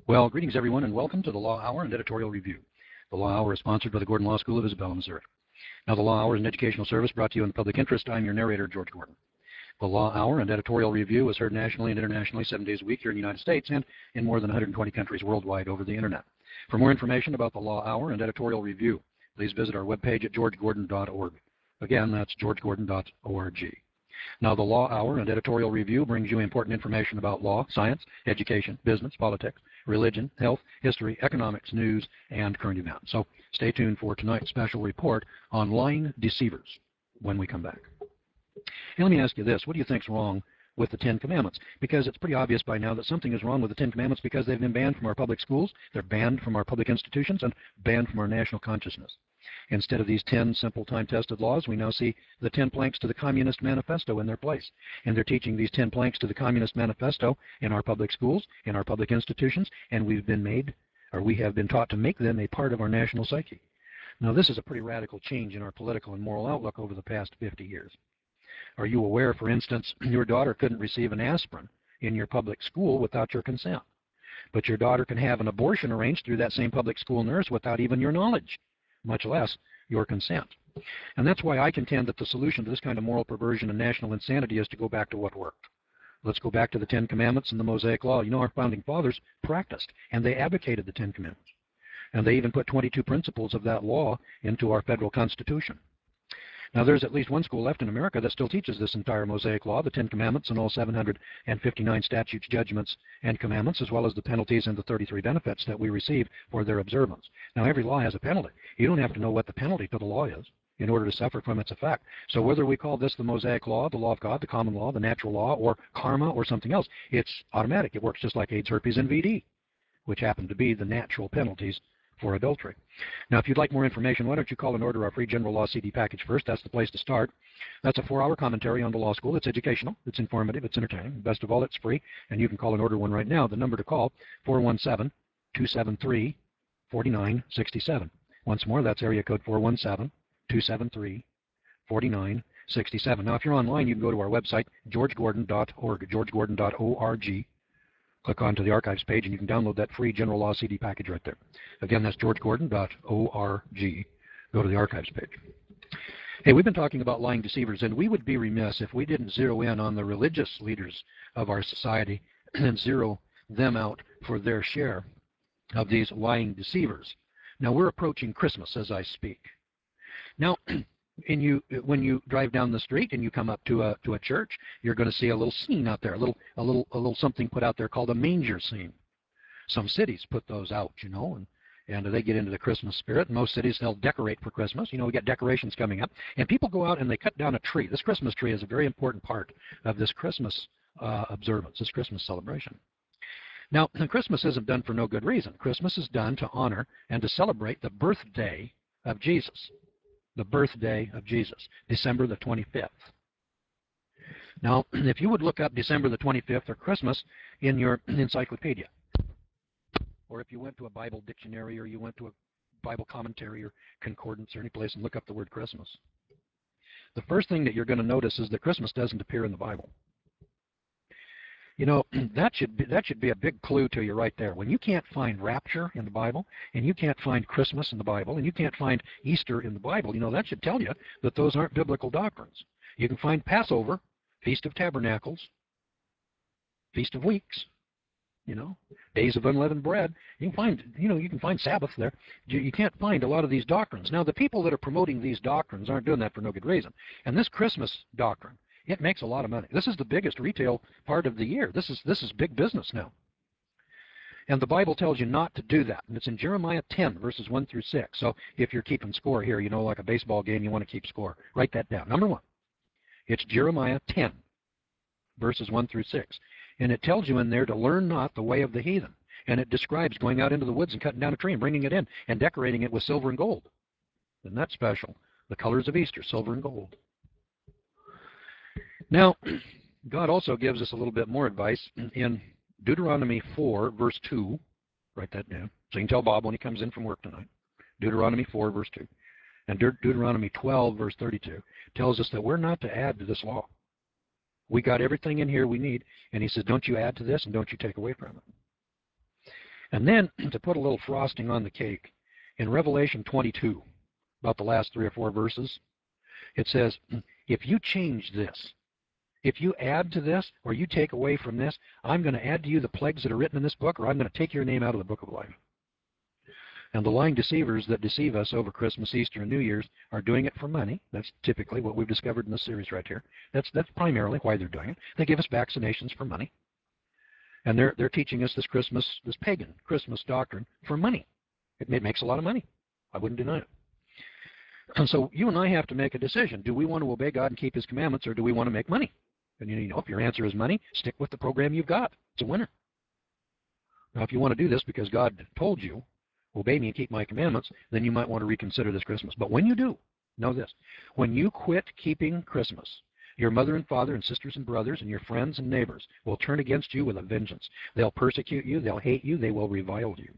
Well, greetings everyone, and welcome to the Law Hour and Editorial Review. The Law Hour is sponsored by the Gordon Law School of Isabella, Missouri. Now, the Law Hour is an educational service brought to you in the public interest. I'm your narrator, George Gordon. The Law Hour and Editorial Review is heard nationally and internationally 7 days a week here in the United States and in more than 120 countries worldwide over the Internet. For more information about the Law Hour and Editorial Review, please visit our webpage at georgegordon.org. Again, that's georgegordon.org. Now, the Law Hour and Editorial Review brings you important information about law, science, education, business, politics, religion, health, history, economics, news, and current events. So stay tuned for tonight's special report on lying deceivers when we come back. And let me ask you this. What do you think's wrong with the Ten Commandments? Because it's pretty obvious by now that something is wrong with the Ten Commandments because they've been banned from our public schools, they're banned from our public institutions, and banned from our national consciousness. Instead of these 10 simple time-tested laws, we now see the 10 planks to the Communist Manifesto in their place. And they're teaching these 10 planks to the Communist Manifesto in our public schools, in our public institutions, and we have been taught to make them a part of our national psyche. Now, this is a pretty radical change in our political and moral outlook over the past 50 years. Are you aware, for instance, your daughter couldn't receive an aspirin in your public school without your consent? But your daughter can have an abortion arranged through that same public school nurse without even your knowledge, much less your consent. And that's why I contend that the solution to this kind of moral perversion and national insanity is to go back to what worked. Let's go back to the Ten Commandments and the Mosaic Law. You know, our founding fathers practiced, and they advocated the Ten Commandments. And they even put 22 principles of that law into our federal Constitution. Now, there's at least one school left in America that still teaches this entire Mosaic Law, the Ten Commandments, and all 759 statutes, judgments, and commandments, as well as the penalties and the 33 benefits that we receive for their observance. Now, every law has a penalty. You don't have to know what the penalty to the law is in order to suffer from its effect. So whether we call this the Mosaic Law, the Law of God, the Common Law, the Natural Law, or karma, or something else, it's automatic. It works just like AIDS, herpes, and VD, which happen to be the natural penalties for adultery. Now, if you'd like more information, why don't you call and order our free General Law CD package first? That's the place to start. That's a 4-hour commentary on the law school. It's educational, it's informative, it's entertaining. Best of all, it's free, and you can call and order one right now. The number to call, 417-273-4967. Once more, that's area code 417-273-4967. Now, if you're online, you can go to our website, georgegordon.org, georgegordon.org. Click onto the archives page, and you can download that free General Law CD package right there. Again, that's georgegordon.org. Go to the archives page. Hey, we've been talking about lying deceivers, and we would be remiss if we didn't zero in on the religious leaders of our society and zero them out for their share of these lying deceivers. Now, we're approaching Christmas as I speak. Now, when you drive down the street and you come up to a church, you're going to see a little scene out there, a little something put out there called a manger scene. Some cities put those out, you know, and they get into the Christmas spirit. In most cities, they'll decorate for Christmas. You know, we got decorations coming up, and people go out and they cut down a tree. This Christmas tree is a very important part of this Christmas observance, this Christmas celebration. Now, Christmas isn't done for no good reason. Christmas is done to honor and to celebrate the birthday of Jesus. The birthday of Jesus, December the 25th. Now, if you would look up December the 25th or Christmas in your encyclopedia, or if you went to a Bible dictionary or you went to a Bible commentary or concordance or any place and look up the word Christmas, the first thing that you're going to notice is that Christmas doesn't appear in the Bible. You know, that should be a big clue to you right there. When you can't find rapture in the Bible, and you can't find Christmas in the Bible, and you can't find Easter in the Bible, you know, that should tell you that those aren't biblical doctrines. You can find Passover, Feast of Tabernacles, Feast of Weeks, you know, Days of Unleavened Bread. You can find Sabbath there. You can't find a lot of these doctrines. Now, the people that are promoting these doctrines aren't doing that for no good reason. And this Christmas doctrine, it makes a lot of money. This is the biggest retail part of the year. This is big business now. And the Bible tells you not to do that. And it's in Jeremiah 10, verses 1 through 6. So if you're keeping score here, you know, like a baseball game, you want to keep score. Write that down. Number 1, it's Jeremiah 10, verses 1 through 6. And it tells you in there to learn not the way of the heathen. And it describes going out into the woods and cutting down a tree and bringing it in and decorating it with silver and gold. Isn't that special? The colors of Easter, silver and gold. Now, God also gives us a little bit more advice in Deuteronomy 4, verse 2. Write that down so you can tell Bob when he comes in from work tonight. Deuteronomy 4, verse 2. And Deuteronomy 12, verse 32 tells us that we're not to add to this law. We got everything in here we need, and he says, don't you add to this and don't you take away from it. And then, to put a little frosting on the cake, in Revelation 22, about the last 3 or 4 verses, it says, if you change this, if you add to this or you take away from this, I'm going to add to you the plagues that are written in this book, or I'm going to take your name out of the book of life. And the lying deceivers that deceive us over Christmas, Easter, and New Year's are doing it for money. That's typically what we've discovered in this series right here. That's primarily why they're doing it. They give us vaccinations for money. And they're teaching us this pagan Christmas doctrine for money. It makes a lot of money. I wouldn't deny it. And so you and I have to make a decision. Do we want to obey God and keep His commandments, or do we want to make money? And if your answer is money, stick with the program you've got. It's a winner. Now, if you want to do this because God told you, obey me and keep my commandments, then you might want to reconsider this Christmas. But when you do, know this. When you quit keeping Christmas, your mother and father and sisters and brothers and your friends and neighbors will turn against you with a vengeance. They'll persecute you. They'll hate you. They will revile you.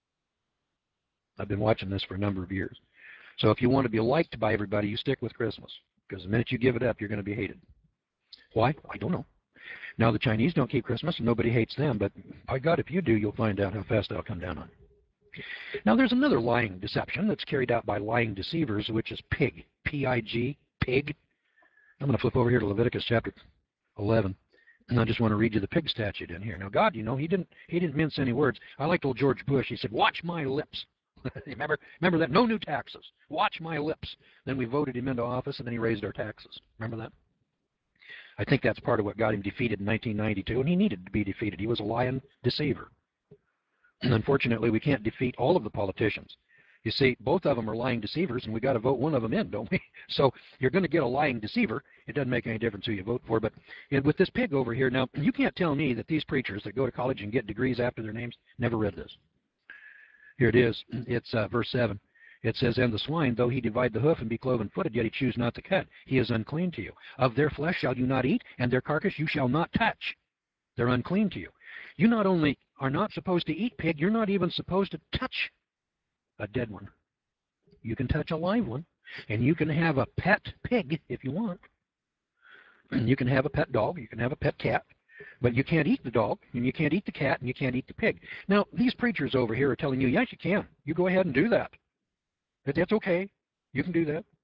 I've been watching this for a number of years. So if you want to be liked by everybody, you stick with Christmas. Because the minute you give it up, you're going to be hated. Why? I don't know. Now, the Chinese don't keep Christmas, and nobody hates them. But by God, if you do, you'll find out how fast that'll come down on you. Now, there's another lying deception that's carried out by lying deceivers, which is pig. P-I-G, pig. I'm going to flip over here to Leviticus chapter 11. And I just want to read you the pig statute in here. Now, God, he didn't mince any words. I liked old George Bush. He said, watch my lips. Remember that? No new taxes. Watch my lips. Then we voted him into office, and then he raised our taxes. Remember that? I think that's part of what got him defeated in 1992, and he needed to be defeated. He was a lying deceiver. And unfortunately, we can't defeat all of the politicians. You see, both of them are lying deceivers, and we got to vote one of them in, don't we? So you're going to get a lying deceiver. It doesn't make any difference who you vote for. But with this pig over here, now, you can't tell me that these preachers that go to college and get degrees after their names never read this. Here it is. It's verse 7. It says, and the swine, though he divide the hoof and be cloven-footed, yet he choose not to cut. He is unclean to you. Of their flesh shall you not eat, and their carcass you shall not touch. They're unclean to you. You not only are not supposed to eat pig, you're not even supposed to touch a dead one. You can touch a live one, and you can have a pet pig if you want. And you can have a pet dog, you can have a pet cat, but you can't eat the dog, and you can't eat the cat, and you can't eat the pig. Now, these preachers over here are telling you, yes, you can. You go ahead and do that. That's okay. You can do that.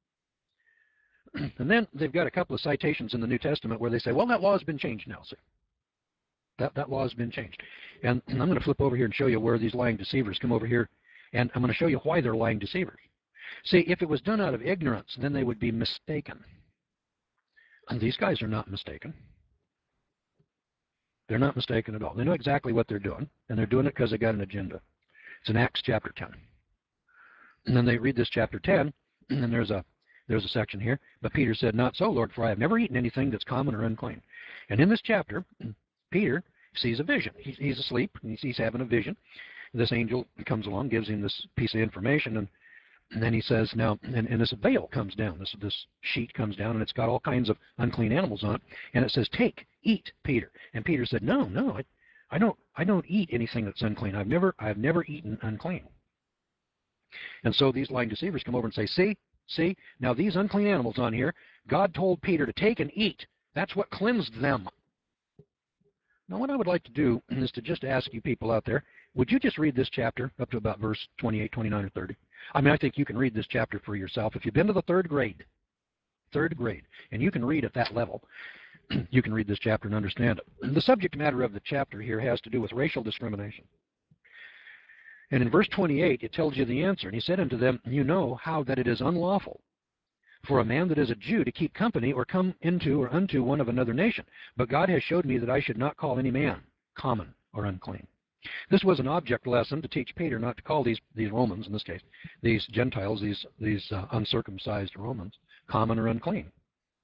And then they've got a couple of citations in the New Testament where they say, well, that law has been changed now, sir. That law has been changed. And I'm going to flip over here and show you where these lying deceivers come over here, and I'm going to show you why they're lying deceivers. See, if it was done out of ignorance, then they would be mistaken. And these guys are not mistaken. They're not mistaken at all. They know exactly what they're doing, and they're doing it because they got an agenda. It's in Acts chapter 10. And then they read this chapter 10, and then there's a section here. But Peter said, not so, Lord, for I have never eaten anything that's common or unclean. And in this chapter, Peter sees a vision. He's asleep, and he's having a vision. This angel comes along, gives him this piece of information, and then he says, now, and this veil comes down, this sheet comes down, and it's got all kinds of unclean animals on it, and it says, take, eat, Peter. And Peter said, no, I don't eat anything that's unclean. I've never eaten unclean. And so these lying deceivers come over and say, see, now these unclean animals on here, God told Peter to take and eat. That's what cleansed them. Now, what I would like to do is to just ask you people out there, would you just read this chapter up to about verse 28, 29, or 30? I mean, I think you can read this chapter for yourself. If you've been to the third grade, and you can read at that level, you can read this chapter and understand it. The subject matter of the chapter here has to do with racial discrimination. And in verse 28, it tells you the answer. And he said unto them, you know how that it is unlawful for a man that is a Jew to keep company or come into or unto one of another nation. But God has showed me that I should not call any man common or unclean. This was an object lesson to teach Peter not to call these Romans, in this case, these Gentiles, these uncircumcised Romans, common or unclean.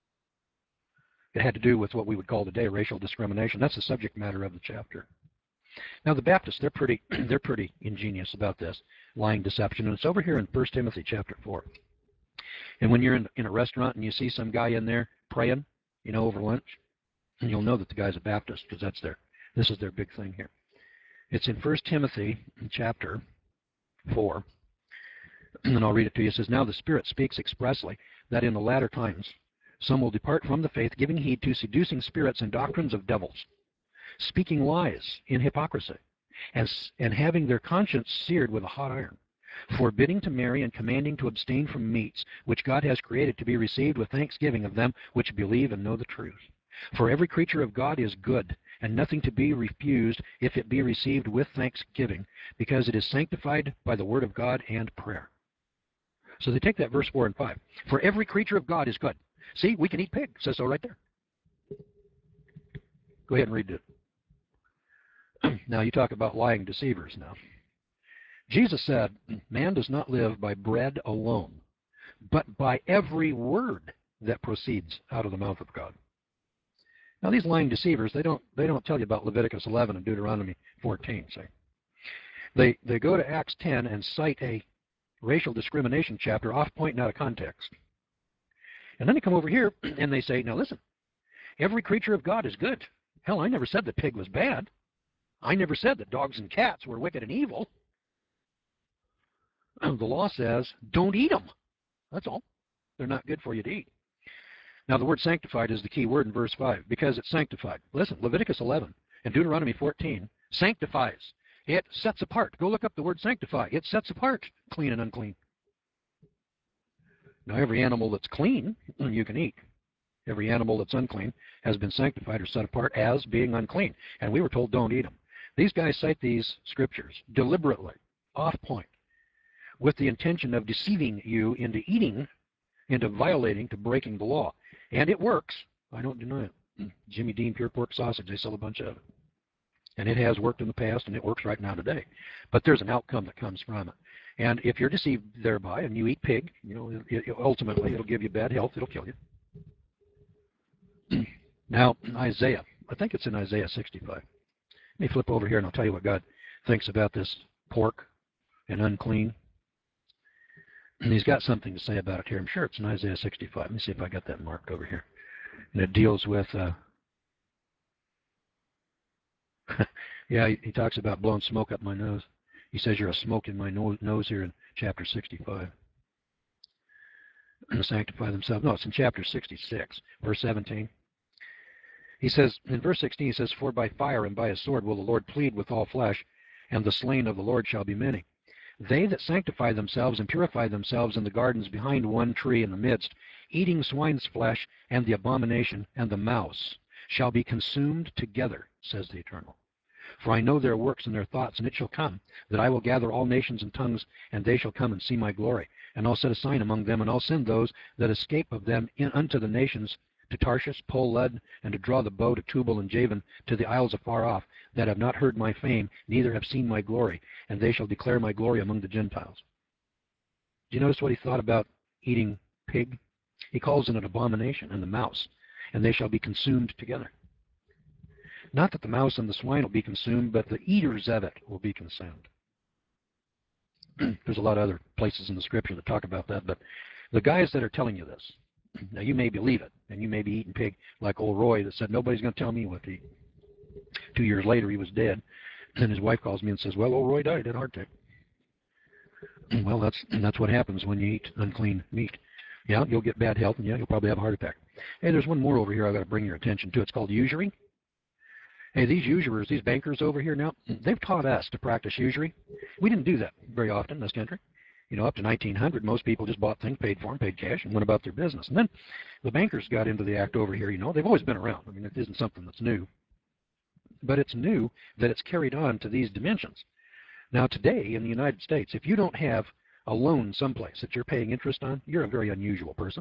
It had to do with what we would call today racial discrimination. That's the subject matter of the chapter. Now, the Baptists, they're pretty ingenious about this lying deception, and it's over here in 1 Timothy chapter 4. And when you're in a restaurant and you see some guy in there praying, over lunch, and you'll know that the guy's a Baptist because this is their big thing here. It's in 1 Timothy chapter 4, and then I'll read it to you. It says, now the Spirit speaks expressly that in the latter times some will depart from the faith, giving heed to seducing spirits and doctrines of devils, speaking lies in hypocrisy, and having their conscience seared with a hot iron, forbidding to marry and commanding to abstain from meats which God has created to be received with thanksgiving of them which believe and know the truth. For every creature of God is good, and nothing to be refused if it be received with thanksgiving, because it is sanctified by the word of God and prayer. So they take that verse 4 and 5. For every creature of God is good. See, we can eat pig. It says so right there. Go ahead and read it. Now you talk about lying deceivers now. Jesus said, man does not live by bread alone, but by every word that proceeds out of the mouth of God. Now these lying deceivers, they don't tell you about Leviticus 11 and Deuteronomy 14. See, they go to Acts 10 and cite a racial discrimination chapter off point and out of context. And then they come over here and they say, now listen, every creature of God is good. Hell, I never said that pig was bad. I never said that dogs and cats were wicked and evil. The law says don't eat them. That's all. They're not good for you to eat. Now the word sanctified is the key word in verse 5 because it's sanctified. Listen, Leviticus 11 and Deuteronomy 14 sanctifies. It sets apart. Go look up the word sanctify. It sets apart clean and unclean. Now every animal that's clean you can eat. Every animal that's unclean has been sanctified or set apart as being unclean. And we were told don't eat them. These guys cite these scriptures deliberately, off point, with the intention of deceiving you into eating, into violating, to breaking the law. And it works. I don't deny it. Jimmy Dean Pure Pork Sausage, they sell a bunch of it. And it has worked in the past, and it works right now today. But there's an outcome that comes from it. And if you're deceived thereby and you eat pig, ultimately it'll give you bad health. It'll kill you. Now, Isaiah. I think it's in Isaiah 65. Let me flip over here, and I'll tell you what God thinks about this pork and unclean. And he's got something to say about it here. I'm sure it's in Isaiah 65. Let me see if I got that marked over here. And it deals with, yeah, he talks about blowing smoke up my nose. He says you're a smoke in my nose here in chapter 65. And to sanctify themselves. No, it's in chapter 66, verse 17. He says, in verse 16, he says, for by fire and by a sword will the Lord plead with all flesh, and the slain of the Lord shall be many. They that sanctify themselves and purify themselves in the gardens behind one tree in the midst, eating swine's flesh and the abomination and the mouse, shall be consumed together, says the Eternal. For I know their works and their thoughts, and it shall come, that I will gather all nations and tongues, and they shall come and see my glory. And I'll set a sign among them, and I'll send those that escape of them unto the nations, to Tarshish, Pol, Lud, and to draw the bow to Tubal and Javan, to the isles afar off, that have not heard my fame, neither have seen my glory, and they shall declare my glory among the Gentiles. Do you notice what he thought about eating pig? He calls it an abomination, and the mouse, and they shall be consumed together. Not that the mouse and the swine will be consumed, but the eaters of it will be consumed. There's a lot of other places in the scripture that talk about that, but the guys that are telling you this, now you may believe it, and you may be eating pig like old Roy that said, nobody's going to tell me what to eat. 2 years later, he was dead, and his wife calls me and says, well, old Roy died, had a heart attack. Well, that's what happens when you eat unclean meat. Yeah, you'll get bad health, and yeah, you'll probably have a heart attack. Hey, there's one more over here I've got to bring your attention to. It's called usury. Hey, these usurers, these bankers over here now, they've taught us to practice usury. We didn't do that very often in this country. Up to 1900, most people just bought things, paid for them, paid cash, and went about their business. And then the bankers got into the act over here. They've always been around. I mean, it isn't something that's new. But it's new that it's carried on to these dimensions. Now, today in the United States, if you don't have a loan someplace that you're paying interest on, you're a very unusual person.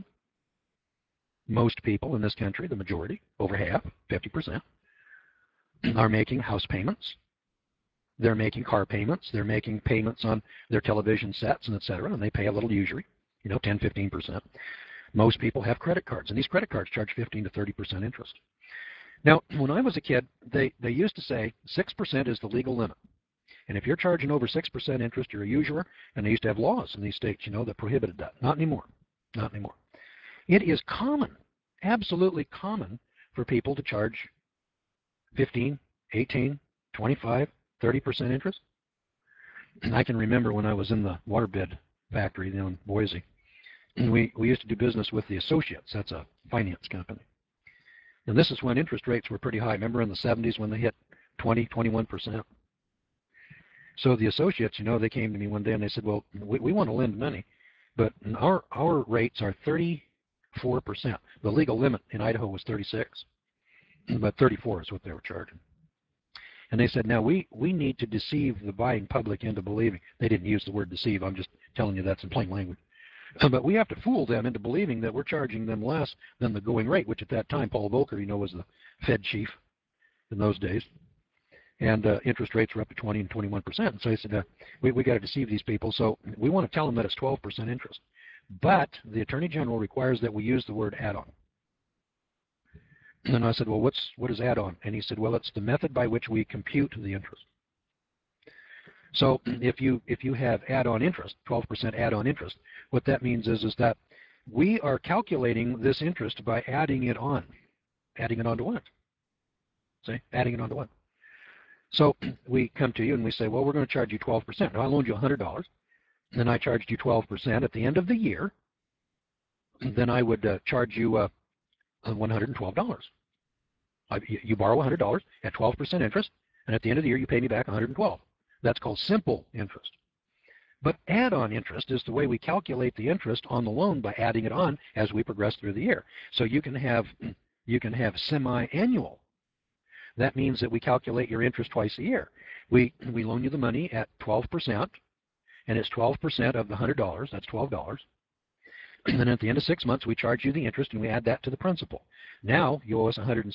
Most people in this country, the majority, over half, 50%, are making house payments. They're making car payments. They're making payments on their television sets and et cetera, and they pay a little usury, 10, 15%. Most people have credit cards, and these credit cards charge 15 to 30% interest. Now, when I was a kid, they used to say 6% is the legal limit. And if you're charging over 6% interest, you're a usurer, and they used to have laws in these states, that prohibited that. Not anymore. Not anymore. It is common, absolutely common, for people to charge 15, 18, 25, 30% interest. And I can remember when I was in the waterbed factory in Boise, and we used to do business with the Associates. That's a finance company. And this is when interest rates were pretty high. Remember in the 70s when they hit 20, 21%? So the associates, they came to me one day and they said, well, we want to lend money, but our rates are 34%. The legal limit in Idaho was 36, but 34 is what they were charging. And they said, now we need to deceive the buying public into believing. They didn't use the word deceive. I'm just telling you that's in plain language. But we have to fool them into believing that we're charging them less than the going rate, which at that time, Paul Volcker, was the Fed chief in those days. And interest rates were up to 20 and 21%. And so he said, we got to deceive these people. So we want to tell them that it's 12% interest. But the Attorney General requires that we use the word add-on. And I said, well, what is add-on? And he said, well, it's the method by which we compute the interest. So if you have add-on interest, 12% add-on interest, what that means is that we are calculating this interest by adding it on. Adding it on to what? See, adding it on to what? So we come to you and we say, well, we're going to charge you 12%. Now, I loaned you $100, and then I charged you 12% at the end of the year. Then I would charge you $112. You borrow $100 at 12% interest, and at the end of the year, you pay me back $112. That's called simple interest. But add-on interest is the way we calculate the interest on the loan by adding it on as we progress through the year. So you can have semi-annual. That means that we calculate your interest twice a year. We loan you the money at 12%, and it's 12% of the $100. That's $12. And then at the end of 6 months, we charge you the interest, and we add that to the principal. Now you owe us $106.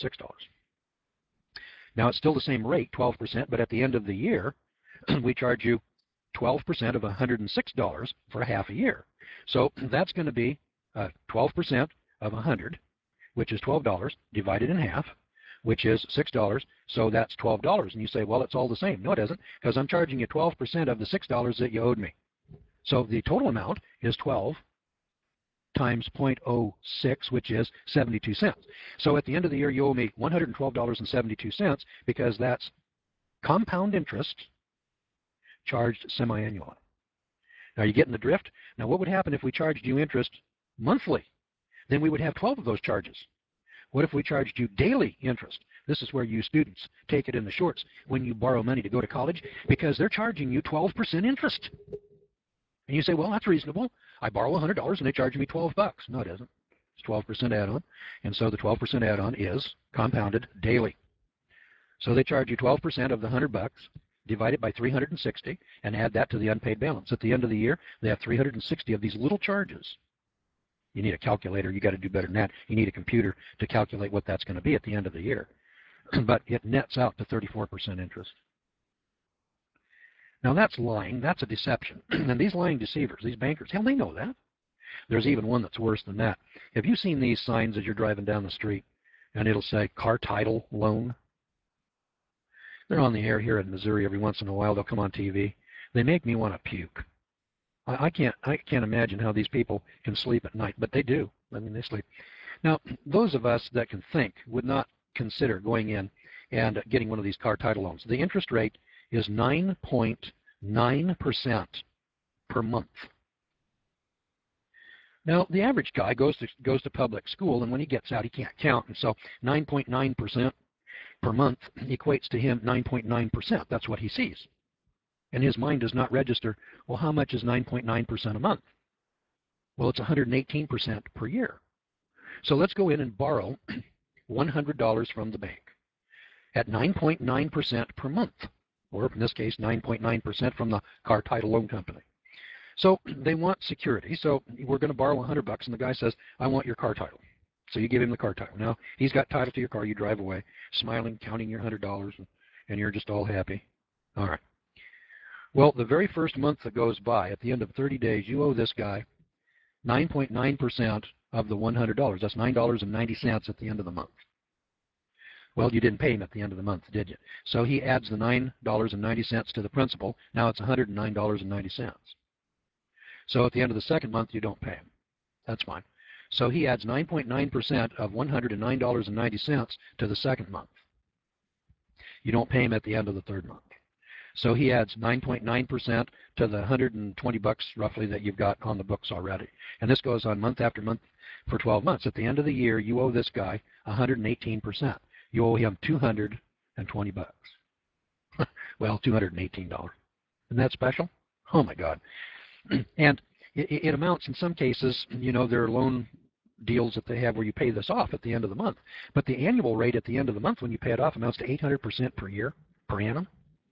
Now it's still the same rate, 12%, but at the end of the year, we charge you 12% of $106 for a half a year. So that's going to be 12% of 100, which is $12, divided in half, which is $6. So that's $12. And you say, well, it's all the same. No, it isn't, because I'm charging you 12% of the $6 that you owed me. So the total amount is 12 times 0.06, which is 72 cents. So at the end of the year, you owe me $112.72 because that's compound interest charged semi-annually. Now, you getting the drift? Now, what would happen if we charged you interest monthly? Then we would have 12 of those charges. What if we charged you daily interest? This is where you students take it in the shorts when you borrow money to go to college, because they're charging you 12% interest. And you say, well, that's reasonable. I borrow $100 and they charge me $12. No, it isn't. It's 12% add-on. And so the 12% add-on is compounded daily. So they charge you 12% of the $100, divide it by 360, and add that to the unpaid balance. At the end of the year, they have 360 of these little charges. You need a calculator. You got to do better than that. You need a computer to calculate what that's going to be at the end of the year. But it nets out to 34% interest. Now that's lying. That's a deception. And these lying deceivers, these bankers, hell, they know that. There's even one that's worse than that. Have you seen these signs as you're driving down the street, and it'll say car title loan? They're on the air here in Missouri every once in a while. They'll come on TV. They make me want to puke. I can't imagine how these people can sleep at night, but they do. I mean, they sleep. Now, those of us that can think would not consider going in and getting one of these car title loans. The interest rate is 9.9% per month. Now, the average guy goes to public school, and when he gets out, he can't count. And so 9.9% per month equates to him 9.9%. That's what he sees. And his mind does not register, well, how much is 9.9% a month? Well, it's 118% per year. So let's go in and borrow $100 from the bank at 9.9% per month, or in this case, 9.9% from the car title loan company. So they want security. So we're going to borrow $100, and the guy says, I want your car title. So you give him the car title. Now, he's got title to your car. You drive away, smiling, counting your $100, and you're just all happy. All right. Well, the very first month that goes by, at the end of 30 days, you owe this guy 9.9% of the $100. That's $9.90 at the end of the month. Well, you didn't pay him at the end of the month, did you? So he adds the $9.90 to the principal. Now it's $109.90. So at the end of the second month, you don't pay him. That's fine. So he adds 9.9% of $109.90 to the second month. You don't pay him at the end of the third month. So he adds 9.9% to the $120 roughly that you've got on the books already. And this goes on month after month for 12 months. At the end of the year, you owe this guy 118%. You owe him $220. Well, $218. Isn't that special? Oh my God. And it amounts in some cases, there are loan deals that they have where you pay this off at the end of the month. But the annual rate at the end of the month when you pay it off amounts to 800% per year, per annum.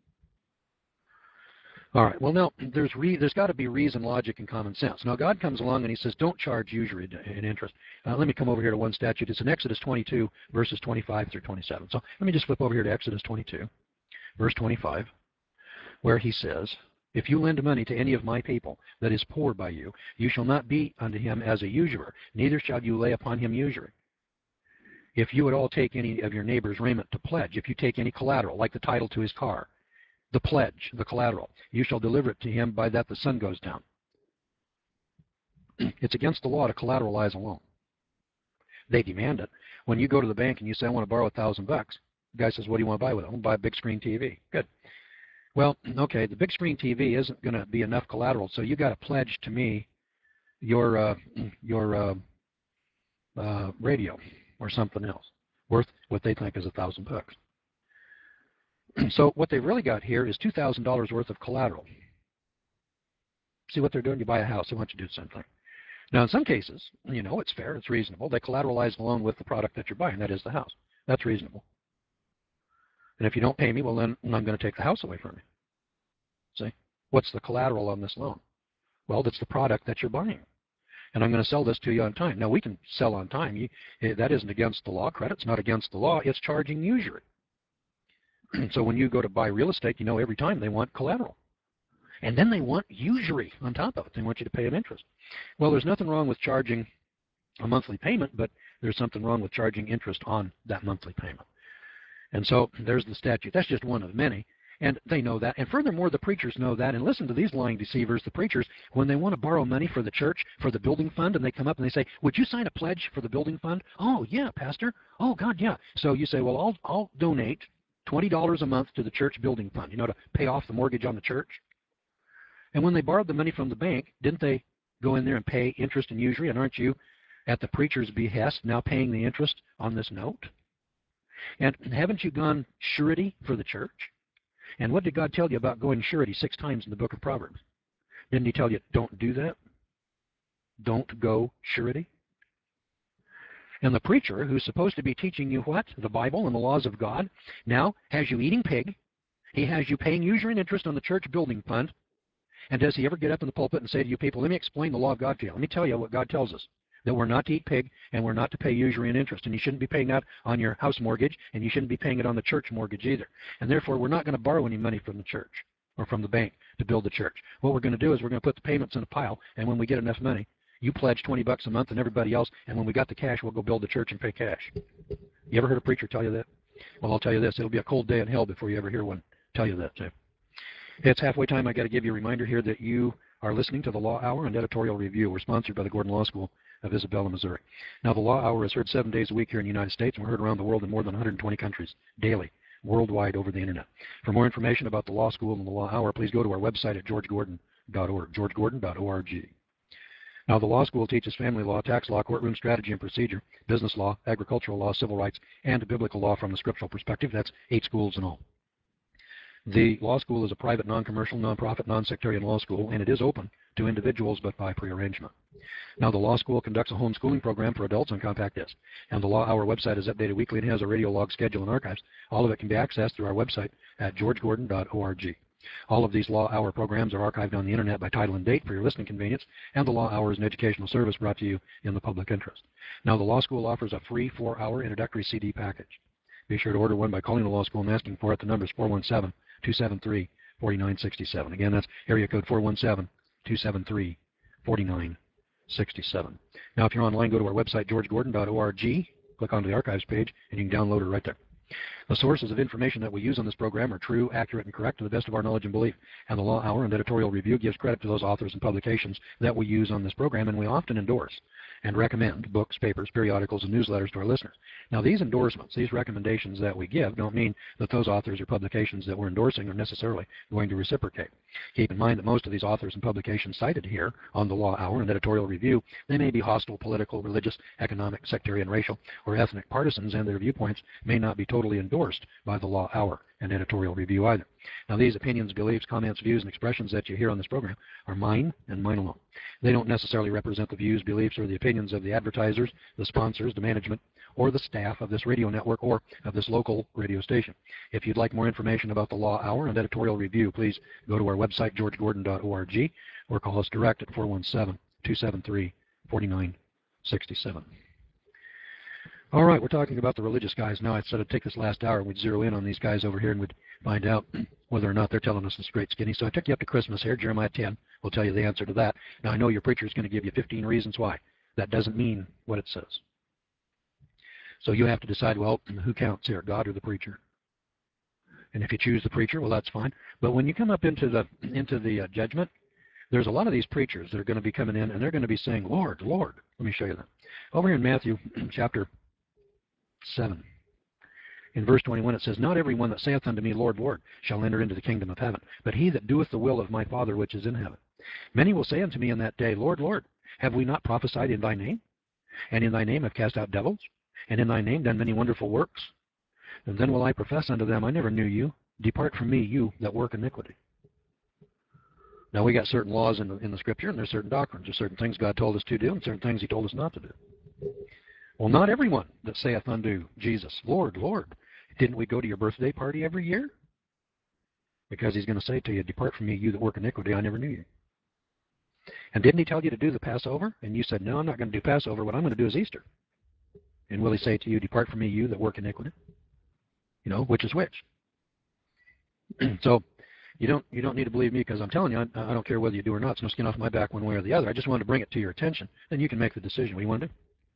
All right, well, now, there's got to be reason, logic, and common sense. Now, God comes along and he says, don't charge usury and interest. Let me come over here to one statute. It's in Exodus 22, verses 25 through 27. So let me just flip over here to Exodus 22, verse 25, where he says, if you lend money to any of my people that is poor by you, you shall not be unto him as a usurer, neither shall you lay upon him usury. If you at all take any of your neighbor's raiment to pledge, if you take any collateral, like the title to his car, the pledge, the collateral, you shall deliver it to him by that the sun goes down. It's against the law to collateralize a loan. They demand it. When you go to the bank and you say, I want to borrow $1,000, the guy says, what do you want to buy with it? I want to buy a big screen TV. Good. Well, okay, the big screen TV isn't going to be enough collateral, so you got to pledge to me your radio or something else worth what they think is $1,000. So what they've really got here is $2,000 worth of collateral. See what they're doing? You buy a house, they want you to do the same thing. Now, in some cases, it's fair, it's reasonable. They collateralize the loan with the product that you're buying, that is the house. That's reasonable. And if you don't pay me, well, then I'm going to take the house away from you. See? What's the collateral on this loan? Well, that's the product that you're buying. And I'm going to sell this to you on time. Now, we can sell on time. That isn't against the law. Credit's not against the law. It's charging usury. So when you go to buy real estate, every time they want collateral. And then they want usury on top of it. They want you to pay an interest. Well, there's nothing wrong with charging a monthly payment, but there's something wrong with charging interest on that monthly payment. And so there's the statute. That's just one of many. And they know that. And furthermore, the preachers know that. And listen to these lying deceivers, the preachers, when they want to borrow money for the church, for the building fund, and they come up and they say, would you sign a pledge for the building fund? Oh, yeah, Pastor. Oh, God, yeah. So you say, well, I'll donate $20 a month to the church building fund, to pay off the mortgage on the church. And when they borrowed the money from the bank, didn't they go in there and pay interest and usury? And aren't you, at the preacher's behest, now paying the interest on this note? And haven't you gone surety for the church? And what did God tell you about going surety 6 times in the book of Proverbs? Didn't he tell you, don't do that? Don't go surety? And the preacher, who's supposed to be teaching you what? The Bible and the laws of God, now has you eating pig. He has you paying usury and interest on the church building fund. And does he ever get up in the pulpit and say to you people, let me explain the law of God to you. Let me tell you what God tells us, that we're not to eat pig and we're not to pay usury and interest. And you shouldn't be paying that on your house mortgage, and you shouldn't be paying it on the church mortgage either. And therefore, we're not going to borrow any money from the church or from the bank to build the church. What we're going to do is we're going to put the payments in a pile, and when we get enough money, you pledge $20 a month and everybody else, and when we got the cash, we'll go build the church and pay cash. You ever heard a preacher tell you that? Well, I'll tell you this. It'll be a cold day in hell before you ever hear one tell you that. Too. It's halfway time. I got to give you a reminder here that you are listening to the Law Hour and Editorial Review. We're sponsored by the Gordon Law School of Isabella, Missouri. Now, the Law Hour is heard 7 days a week here in the United States, and we're heard around the world in more than 120 countries daily, worldwide over the Internet. For more information about the Law School and the Law Hour, please go to our website at georgegordon.org, georgegordon.org. Now, the law school teaches family law, tax law, courtroom strategy and procedure, business law, agricultural law, civil rights, and biblical law from the scriptural perspective. That's 8 schools in all. The law school is a private, non-commercial, non-profit, non-sectarian law school, and it is open to individuals but by prearrangement. Now, the law school conducts a homeschooling program for adults on compact disc, and the Law Hour website is updated weekly and has a radio log schedule and archives. All of it can be accessed through our website at georgegordon.org. All of these Law Hour programs are archived on the Internet by title and date for your listening convenience, and the Law Hour is an educational service brought to you in the public interest. Now, the law school offers a free 4-hour introductory CD package. Be sure to order one by calling the law school and asking for it. The number is 417-273-4967. Again, that's area code 417-273-4967. Now, if you're online, go to our website, georgegordon.org, click onto the archives page, and you can download it right there. The sources of information that we use on this program are true, accurate, and correct to the best of our knowledge and belief. And the Law Hour and Editorial Review gives credit to those authors and publications that we use on this program, and we often endorse and recommend books, papers, periodicals, and newsletters to our listeners. Now, these endorsements, these recommendations that we give don't mean that those authors or publications that we're endorsing are necessarily going to reciprocate. Keep in mind that most of these authors and publications cited here on the Law Hour and Editorial Review, they may be hostile, political, religious, economic, sectarian, racial, or ethnic partisans, and their viewpoints may not be totally endorsed endorsed by the Law Hour and Editorial Review either. Now, these opinions, beliefs, comments, views, and expressions that you hear on this program are mine and mine alone. They don't necessarily represent the views, beliefs, or the opinions of the advertisers, the sponsors, the management, or the staff of this radio network or of this local radio station. If you'd like more information about the Law Hour and Editorial Review, please go to our website, georgegordon.org, or call us direct at 417-273-4967. All right, we're talking about the religious guys now. I said I'd take this last hour and we'd zero in on these guys over here and we'd find out whether or not they're telling us the straight skinny. So I took you up to Christmas here. Jeremiah 10 will tell you the answer to that. Now, I know your preacher is going to give you 15 reasons why. That doesn't mean what it says. So you have to decide, well, who counts here, God or the preacher? And if you choose the preacher, well, that's fine. But when you come up into the judgment, there's a lot of these preachers that are going to be coming in and they're going to be saying, Lord, Lord. Let me show you that. Over here in Matthew chapter 7. In verse 21 it says, Not every one that saith unto me, Lord, Lord, shall enter into the kingdom of heaven, but he that doeth the will of my Father which is in heaven. Many will say unto me in that day, Lord, Lord, have we not prophesied in thy name? And in thy name have cast out devils? And in thy name done many wonderful works? And then will I profess unto them, I never knew you. Depart from me, you that work iniquity. Now we got certain laws in the Scripture, and there's certain doctrines. There's certain things God told us to do, and certain things He told us not to do. Well, not everyone that saith unto Jesus, Lord, Lord, didn't we go to your birthday party every year? Because He's going to say to you, Depart from me, you that work iniquity, I never knew you. And didn't He tell you to do the Passover? And you said, No, I'm not going to do Passover. What I'm going to do is Easter. And will He say to you, Depart from me, you that work iniquity? You know, which is which? So you don't need to believe me because I'm telling you, I don't care whether you do or not. It's no skin off my back one way or the other. I just wanted to bring it to your attention. Then you can make the decision. What do you want to do?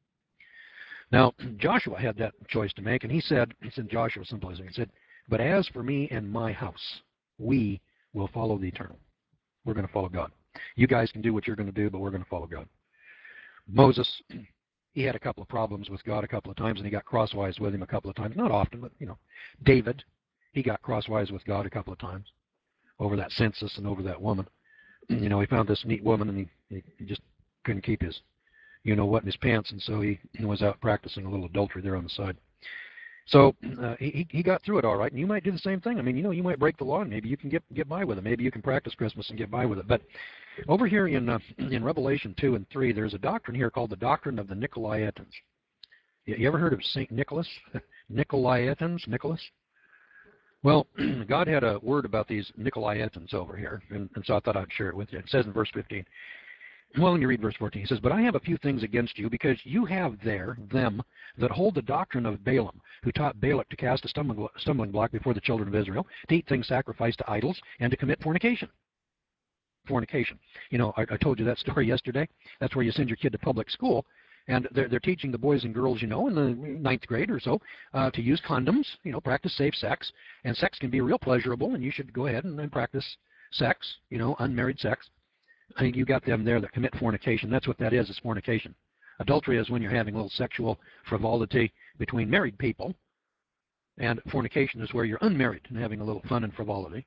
Now, Joshua had that choice to make, and he said, it's in Joshua someplace, he said, But as for me and my house, we will follow the eternal. We're going to follow God. You guys can do what you're going to do, but we're going to follow God. Moses, he had a couple of problems with God a couple of times, and he got crosswise with Him a couple of times. Not often, but, you know. David, he got crosswise with God a couple of times over that census and over that woman. You know, he found this neat woman, and he just couldn't keep his you-know-what in his pants, and so he was out practicing a little adultery there on the side. So he got through it all right, and you might do the same thing. I mean, you know, you might break the law, and maybe you can get by with it. Maybe you can practice Christmas and get by with it. But over here in Revelation 2 and 3, there's a doctrine here called the doctrine of the Nicolaitans. You ever heard of St. Nicholas? Nicolaitans? Nicholas? Well, God had a word about these Nicolaitans over here, and so I thought I'd share it with you. It says in verse 15, well, let me read verse 14. He says, But I have a few things against you, because you have there them that hold the doctrine of Balaam, who taught Balak to cast a stumbling block before the children of Israel, to eat things sacrificed to idols, and to commit fornication. Fornication. You know, I told you that story yesterday. That's where you send your kid to public school, and they're teaching the boys and girls, you know, in the 9th grade or so, to use condoms, you know, practice safe sex. And sex can be real pleasurable, and you should go ahead and practice sex, you know, unmarried sex. I think you got them there that commit fornication. That's what that is fornication. Adultery is when you're having a little sexual frivolity between married people, and fornication is where you're unmarried and having a little fun and frivolity.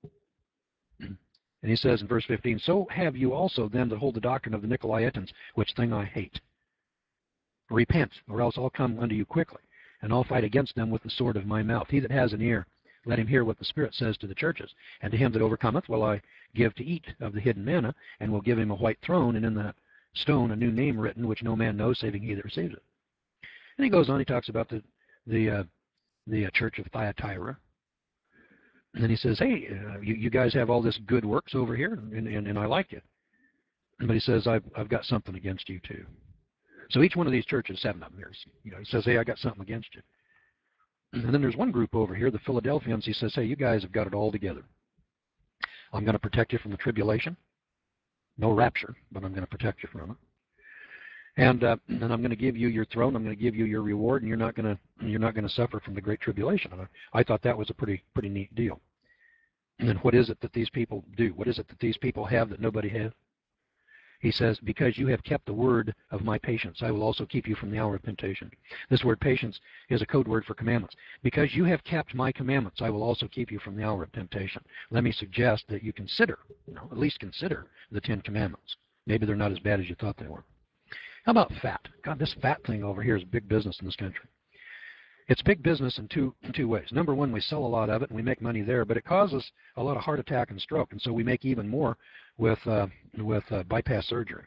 And he says in verse 15, So have you also them that hold the doctrine of the Nicolaitans, which thing I hate. Repent, or else I'll come unto you quickly, and I'll fight against them with the sword of my mouth. He that has an ear, let him hear what the Spirit says to the churches. And to him that overcometh will I give to eat of the hidden manna, and will give him a white throne, and in that stone a new name written, which no man knows, saving he that receives it. And he goes on, he talks about the church of Thyatira. And then he says, Hey, you guys have all this good works over here, and I like you. But he says, I've got something against you too. So each one of these churches, 7 of them here, you know, he says, Hey, I got something against you. And then there's one group over here, the Philadelphians. He says, Hey, you guys have got it all together. I'm going to protect you from the tribulation. No rapture, but I'm going to protect you from it. And I'm going to give you your throne. I'm going to give you your reward, and you're not going to suffer from the great tribulation. And I thought that was a pretty neat deal. And what is it that these people do? What is it that these people have that nobody has? He says, Because you have kept the word of my patience, I will also keep you from the hour of temptation. This word patience is a code word for commandments. Because you have kept my commandments, I will also keep you from the hour of temptation. Let me suggest that you consider, at least consider the 10 commandments. Maybe they're not as bad as you thought they were. How about fat? God, this fat thing over here is big business in this country. It's big business in two ways. Number one, we sell a lot of it and we make money there, but it causes a lot of heart attack and stroke, and so we make even more with bypass surgery.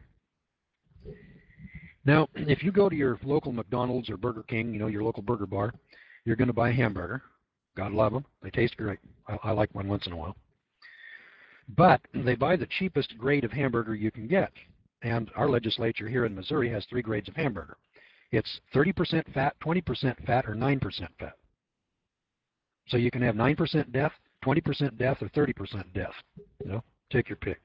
Now, if you go to your local McDonald's or Burger King, your local burger bar, you're going to buy a hamburger. God love them. They taste great. I like one once in a while. But they buy the cheapest grade of hamburger you can get. And our legislature here in Missouri has 3 grades of hamburger. It's 30% fat, 20% fat, or 9% fat. So you can have 9% death, 20% death, or 30% death. Take your pick.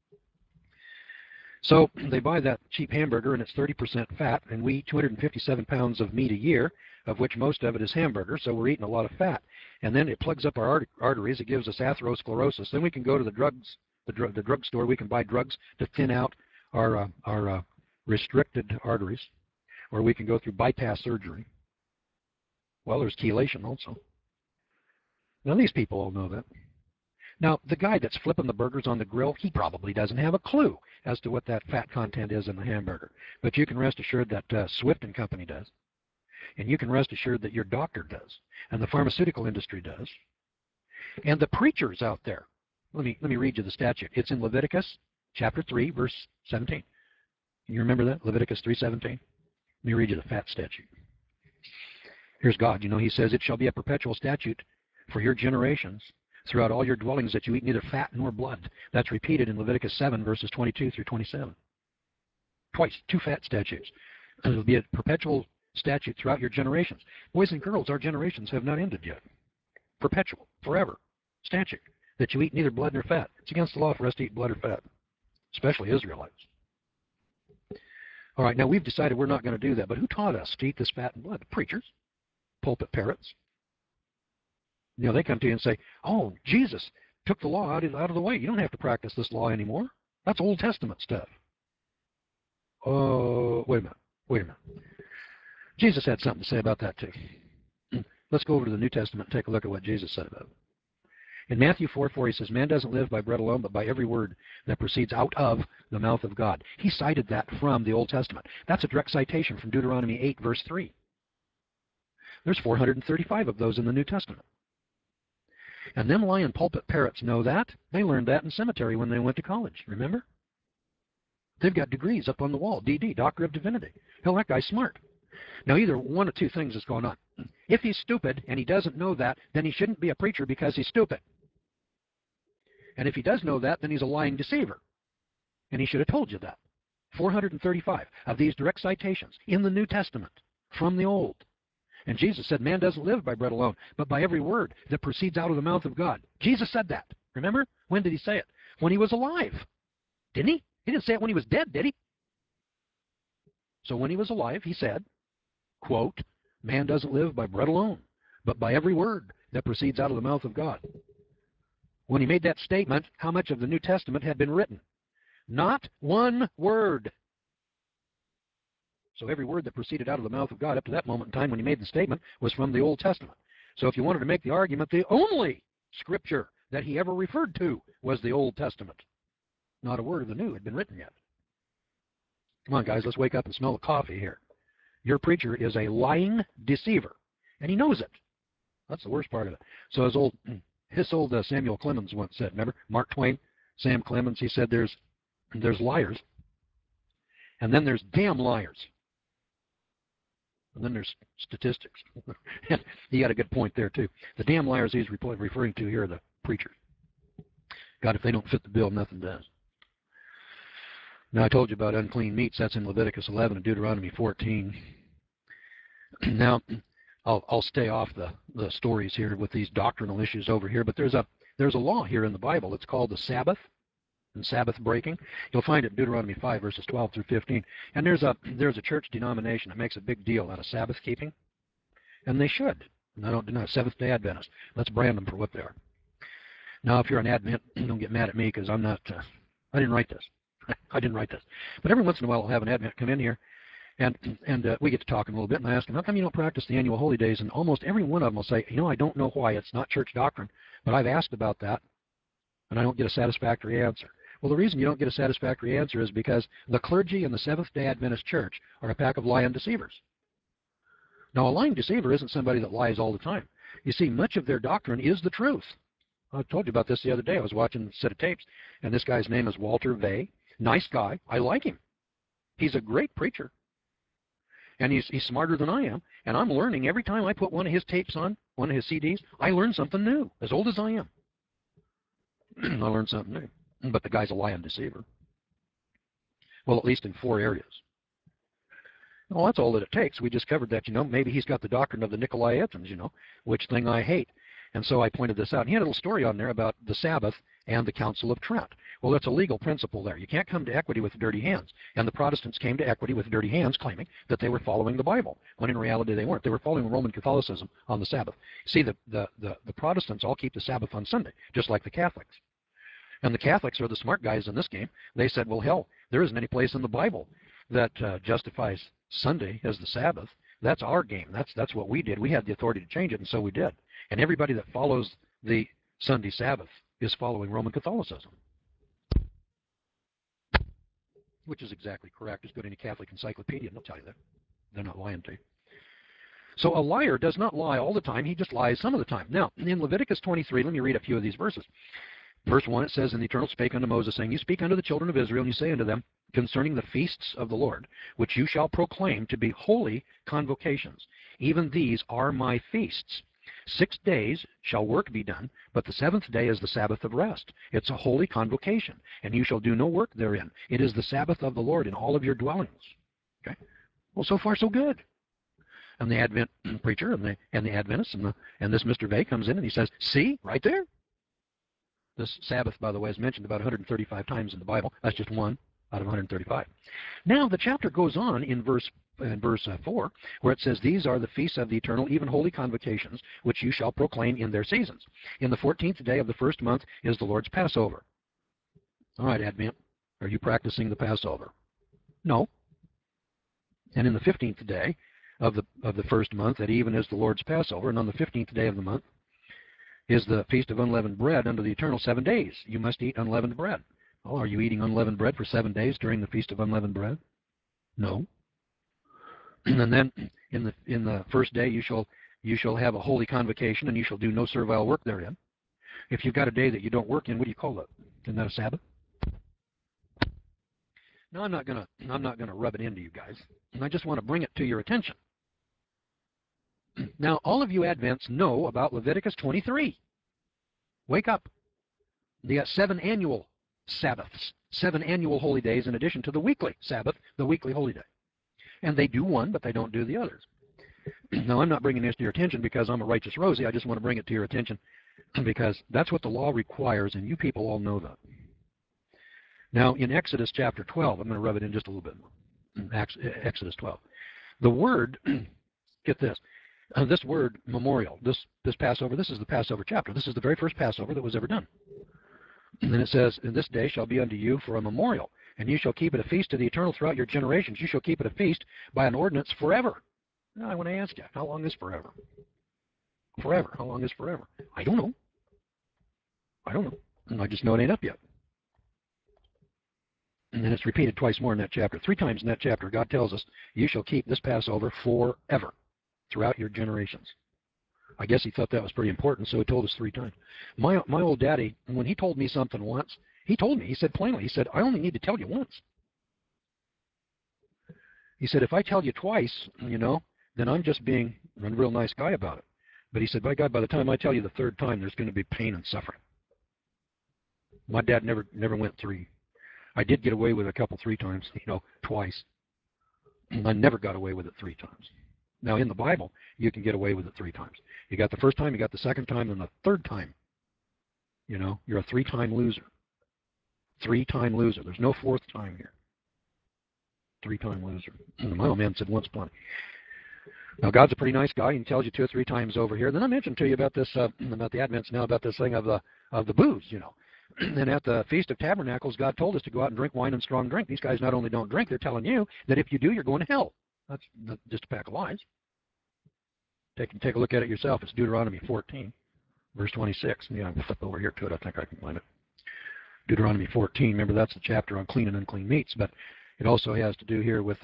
So they buy that cheap hamburger, and it's 30% fat, and we eat 257 pounds of meat a year, of which most of it is hamburger, so we're eating a lot of fat. And then it plugs up our arteries. It gives us atherosclerosis. Then we can go to the drugstore. We can buy drugs to thin out our restricted arteries, or we can go through bypass surgery. Well, there's chelation also. Now, these people all know that. Now, the guy that's flipping the burgers on the grill, he probably doesn't have a clue as to what that fat content is in the hamburger. But you can rest assured that Swift & Company does. And you can rest assured that your doctor does. And the pharmaceutical industry does. And the preachers out there. Let me read you the statute. It's in Leviticus chapter 3, verse 17. Can you remember that? Leviticus 3:17. Let me read you the fat statute. Here's God. He says, "It shall be a perpetual statute for your generations throughout all your dwellings that you eat neither fat nor blood." That's repeated in Leviticus 7, verses 22 through 27. Twice, 2 fat statutes. And it'll be a perpetual statute throughout your generations. Boys and girls, our generations have not ended yet. Perpetual, forever statute that you eat neither blood nor fat. It's against the law for us to eat blood or fat, especially Israelites. All right, now we've decided we're not going to do that, but who taught us to eat this fat and blood? The preachers, pulpit parrots. They come to you and say, "Oh, Jesus took the law out of the way. You don't have to practice this law anymore. That's Old Testament stuff." Oh, wait a minute. Jesus had something to say about that too. Let's go over to the New Testament and take a look at what Jesus said about it. In Matthew 4:4, he says, "Man doesn't live by bread alone, but by every word that proceeds out of the mouth of God." He cited that from the Old Testament. That's a direct citation from Deuteronomy 8, verse 3. There's 435 of those in the New Testament. And them lying pulpit parrots know that. They learned that in seminary when they went to college, remember? They've got degrees up on the wall, DD, Doctor of Divinity. Hell, that guy's smart. Now, either one of 2 things is going on. If he's stupid and he doesn't know that, then he shouldn't be a preacher because he's stupid. And if he does know that, then he's a lying deceiver. And he should have told you that. 435 of these direct citations in the New Testament from the Old. And Jesus said, "Man doesn't live by bread alone, but by every word that proceeds out of the mouth of God." Jesus said that. Remember? When did he say it? When he was alive. Didn't he? He didn't say it when he was dead, did he? So when he was alive, he said, quote, "Man doesn't live by bread alone, but by every word that proceeds out of the mouth of God." When he made that statement, how much of the New Testament had been written? Not one word. So every word that proceeded out of the mouth of God up to that moment in time when he made the statement was from the Old Testament. So if you wanted to make the argument, the only scripture that he ever referred to was the Old Testament. Not a word of the New had been written yet. Come on, guys, let's wake up and smell the coffee here. Your preacher is a lying deceiver, and he knows it. That's the worst part of it. So his old Samuel Clemens once said, remember, Mark Twain, Sam Clemens, he said there's liars, and then there's damn liars. And then there's statistics. He got a good point there, too. The damn liars he's referring to here are the preachers. God, if they don't fit the bill, nothing does. Now, I told you about unclean meats. That's in Leviticus 11 and Deuteronomy 14. Now, I'll stay off the stories here with these doctrinal issues over here, but there's a law here in the Bible. It's called the Sabbath and Sabbath breaking. You'll find it in Deuteronomy 5, verses 12 through 15. And there's a church denomination that makes a big deal out of Sabbath keeping, and they should. And I don't deny Seventh-day Adventists. Let's brand them for what they are. Now, if you're an Advent, don't get mad at me because I'm not. I didn't write this. I didn't write this. But every once in a while, I'll have an Advent come in here, and we get to talking a little bit, and I ask them, how come you don't practice the annual holy days? And almost every one of them will say, I don't know why. It's not church doctrine, but I've asked about that, and I don't get a satisfactory answer. Well, the reason you don't get a satisfactory answer is because the clergy in the Seventh-day Adventist Church are a pack of lying deceivers. Now, a lying deceiver isn't somebody that lies all the time. You see, much of their doctrine is the truth. I told you about this the other day. I was watching a set of tapes, and this guy's name is Walter Vay. Nice guy. I like him. He's a great preacher. And he's smarter than I am. And I'm learning every time I put one of his tapes on, one of his CDs, I learn something new, as old as I am. I learn something new. But the guy's a lying deceiver. Well, at least in 4 areas. Well, that's all that it takes. We just covered that, maybe he's got the doctrine of the Nicolaitans, which thing I hate. And so I pointed this out. And he had a little story on there about the Sabbath and the Council of Trent. Well, that's a legal principle there. You can't come to equity with dirty hands. And the Protestants came to equity with dirty hands, claiming that they were following the Bible, when in reality they weren't. They were following Roman Catholicism on the Sabbath. See, the Protestants all keep the Sabbath on Sunday, just like the Catholics. And the Catholics are the smart guys in this game. They said, well, hell, there isn't any place in the Bible that justifies Sunday as the Sabbath. That's our game. That's what we did. We had the authority to change it, and so we did. And everybody that follows the Sunday Sabbath is following Roman Catholicism, which is exactly correct. Just go to any Catholic encyclopedia and they'll tell you that. They're not lying to you. So a liar does not lie all the time. He just lies some of the time. Now, in Leviticus 23, let me read a few of these verses. Verse 1, it says, And the Eternal spake unto Moses, saying, You speak unto the children of Israel, and you say unto them, concerning the feasts of the Lord, which you shall proclaim to be holy convocations. Even these are my feasts. 6 days shall work be done, but the 7th day is the Sabbath of rest. It's a holy convocation, and you shall do no work therein. It is the Sabbath of the Lord in all of your dwellings. Okay? Well, so far so good. And the Advent preacher and the Adventists and this Mr. Vay comes in and he says, see, right there. This Sabbath, by the way, is mentioned about 135 times in the Bible. That's just one out of 135. Now the chapter goes on in verse 4, where it says, These are the feasts of the eternal, even holy convocations, which you shall proclaim in their seasons. In the 14th day of the first month is the Lord's Passover. All right, Advent, are you practicing the Passover? No. And in the 15th day of the first month, at even is the Lord's Passover, and on the 15th day of the month is the Feast of Unleavened Bread unto the eternal 7 days. You must eat unleavened bread. Oh, are you eating unleavened bread for 7 days during the Feast of Unleavened Bread? No. And then in the first day you shall have a holy convocation, and you shall do no servile work therein. If you've got a day that you don't work in, what do you call that? Isn't that a Sabbath? Now I'm not gonna rub it into you guys, and I just want to bring it to your attention. Now all of you Advents know about Leviticus 23. Wake up. They got 7 annual Sabbaths, 7 annual holy days in addition to the weekly Sabbath, the weekly holy day. And they do one, but they don't do the others. Now, I'm not bringing this to your attention because I'm a righteous Rosie. I just want to bring it to your attention because that's what the law requires, and you people all know that. Now, in Exodus chapter 12, I'm going to rub it in just a little bit more. Exodus 12. The word, get this, this word memorial, this Passover, this is the Passover chapter. This is the very first Passover that was ever done. And then it says, And this day shall be unto you for a memorial, and you shall keep it a feast to the eternal throughout your generations. You shall keep it a feast by an ordinance forever. Now, I want to ask you, how long is forever? Forever. How long is forever? I don't know. I don't know. And I just know it ain't up yet. And then it's repeated twice more in that chapter. 3 times in that chapter, God tells us, you shall keep this Passover forever, throughout your generations. I guess he thought that was pretty important, so he told us 3 times. My old daddy, when he told me something once, he told me, he said plainly, he said, I only need to tell you once. He said, if I tell you twice, then I'm just being a real nice guy about it. But he said, by God, by the time I tell you the 3rd time, there's going to be pain and suffering. My dad never went 3. I did get away with a couple 3 times, twice. I never got away with it 3 times. Now, in the Bible, you can get away with it 3 times. You got the 1st time, you got the 2nd time, and the 3rd time. You're a 3-time loser. 3-time loser. There's no 4th time here. 3-time loser. My old man said once plenty. Now, God's a pretty nice guy. He tells you 2 or 3 times over here. Then I mentioned to you about this, about the Advents now, about this thing of the booze, And at the Feast of Tabernacles, God told us to go out and drink wine and strong drink. These guys not only don't drink, they're telling you that if you do, you're going to hell. That's just a pack of lies. Take a look at it yourself. It's Deuteronomy 14, verse 26. Yeah, I'm going to flip over here to it. I think I can find it. Deuteronomy 14. Remember, that's the chapter on clean and unclean meats, but it also has to do here with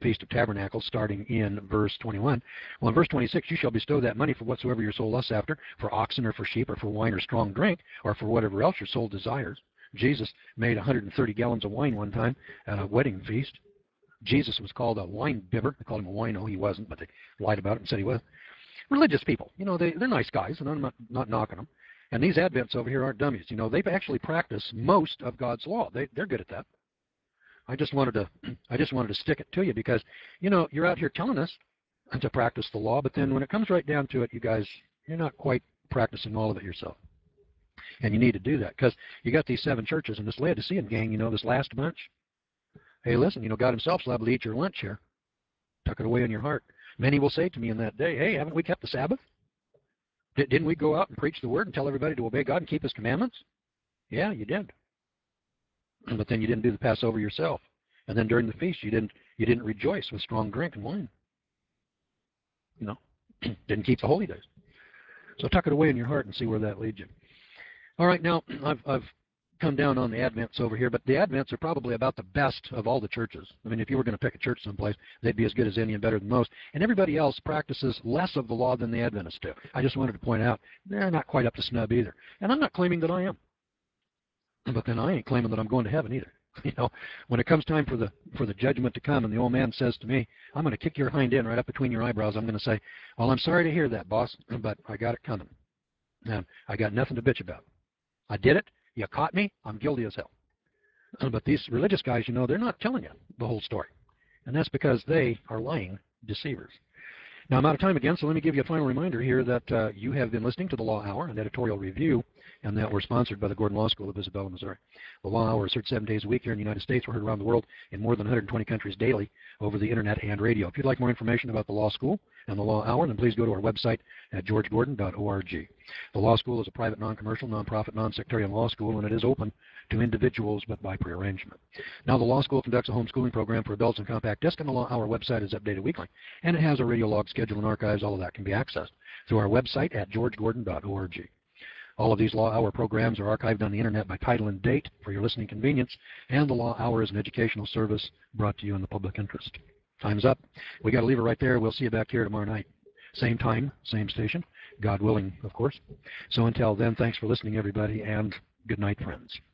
Feast of Tabernacles, starting in verse 21. Well, in verse 26, you shall bestow that money for whatsoever your soul lusts after, for oxen or for sheep or for wine or strong drink, or for whatever else your soul desires. Jesus made 130 gallons of wine one time at a wedding feast. Jesus was called a wine bibber. They called him a wino. He wasn't, but they lied about it and said he was. Religious people, they're nice guys, and I'm not knocking them. And these Advents over here aren't dummies. They actually practice most of God's law. They're good at that. I just wanted to stick it to you because, you're out here telling us to practice the law, but then when it comes right down to it, you guys, you're not quite practicing all of it yourself. And you need to do that because you got these 7 churches and this Laodicean gang, this last bunch. Hey, listen, God himself's liable to eat your lunch here. Tuck it away in your heart. Many will say to me in that day, hey, haven't we kept the Sabbath? Didn't we go out and preach the word and tell everybody to obey God and keep his commandments? Yeah, you did. But then you didn't do the Passover yourself. And then during the feast, you didn't rejoice with strong drink and wine. Didn't keep the holy days. So tuck it away in your heart and see where that leads you. All right, now I've come down on the Advents over here, but the Advents are probably about the best of all the churches. I mean, if you were going to pick a church someplace, they'd be as good as any and better than most. And everybody else practices less of the law than the Adventists do. I just wanted to point out they're not quite up to snub either. And I'm not claiming that I am. But then I ain't claiming that I'm going to heaven either. When it comes time for the judgment to come and the old man says to me, I'm going to kick your hind end right up between your eyebrows, I'm going to say, well, I'm sorry to hear that, boss, but I got it coming. And I got nothing to bitch about. I did it. You caught me. I'm guilty as hell. But these religious guys, they're not telling you the whole story. And that's because they are lying deceivers. Now, I'm out of time again, so let me give you a final reminder here that you have been listening to the Law Hour, an editorial review, and that we're sponsored by the Gordon Law School of Isabella, Missouri. The Law Hour is heard 7 days a week here in the United States. We're heard around the world in more than 120 countries daily over the internet and radio. If you'd like more information about the Law School and the Law Hour, then please go to our website at georgegordon.org. The Law School is a private, non-commercial, non-profit, non-sectarian law school, and it is open to individuals, but by prearrangement. Now, the Law School conducts a homeschooling program for adults in compact disc, and the Law Hour website is updated weekly, and it has a radio log schedule and archives. All of that can be accessed through our website at georgegordon.org. All of these Law Hour programs are archived on the internet by title and date for your listening convenience, and the Law Hour is an educational service brought to you in the public interest. Time's up. We got to leave it right there. We'll see you back here tomorrow night. Same time, same station, God willing, of course. So until then, thanks for listening, everybody, and good night, friends.